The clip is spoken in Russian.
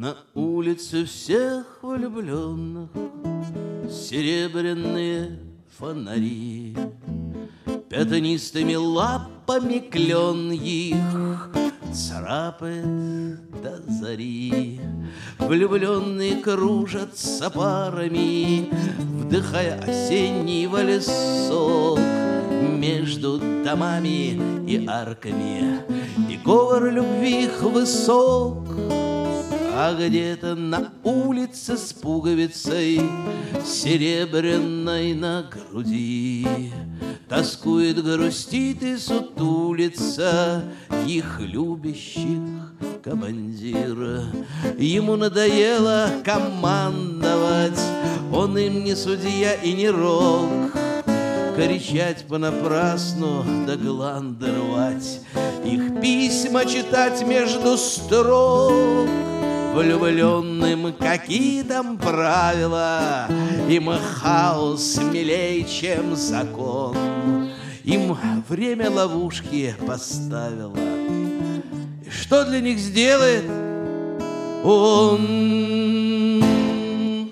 На улице всех влюбленных серебряные фонари, пятнистыми лапами клен их царапает до зари. Влюбленные кружатся парами, вдыхая осенний валесок между домами и арками, и говор любви их высок. А где-то на улице с пуговицей серебряной на груди тоскует, грустит и сутулится их любящих командир. Ему надоело командовать, он им не судья и не рок, кричать понапрасну да гланды рвать, их письма читать между строк. Влюбленным какие там правила, им хаос милей, чем закон. Им время ловушки поставило. И что для них сделает он?